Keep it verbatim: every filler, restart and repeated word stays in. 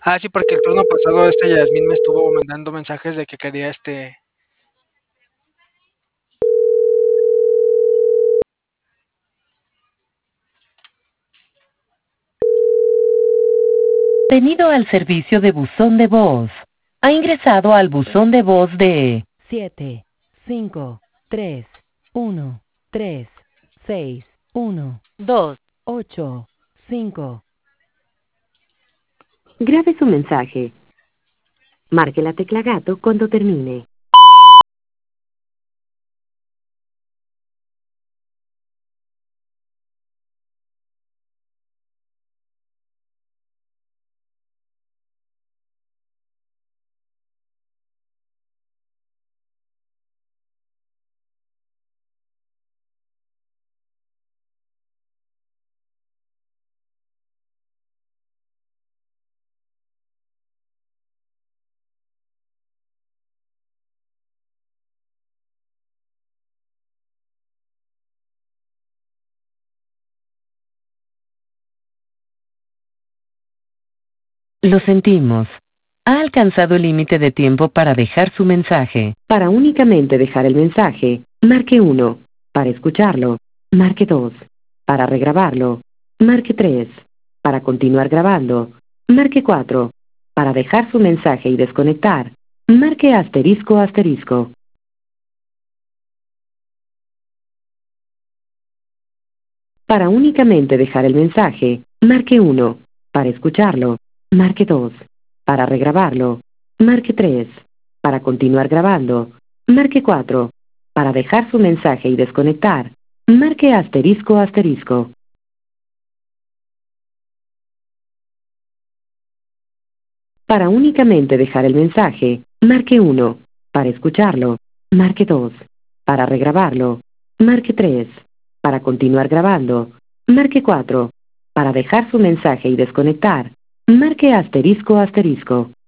Ah, sí, porque el turno pasado, esta Yasmín me estuvo mandando mensajes de que quería, este Bienvenido al servicio de buzón de voz. Ha ingresado al buzón de voz de siete cinco tres uno tres seis uno dos ocho cinco. Grabe su mensaje. Marque la tecla gato cuando termine. Lo sentimos. Ha alcanzado el límite de tiempo para dejar su mensaje. Para únicamente dejar el mensaje, marque uno. Para escucharlo, marque dos. Para regrabarlo, marque tres. Para continuar grabando, marque cuatro. Para dejar su mensaje y desconectar, marque asterisco asterisco. Para únicamente dejar el mensaje, marque uno. Para escucharlo, marque dos. Para regrabarlo, marque tres. Para continuar grabando, marque cuatro. Para dejar su mensaje y desconectar, marque asterisco asterisco. Para únicamente dejar el mensaje, marque uno. Para escucharlo, marque dos. Para regrabarlo, marque tres. Para continuar grabando, marque cuatro. Para dejar su mensaje y desconectar, marque asterisco asterisco.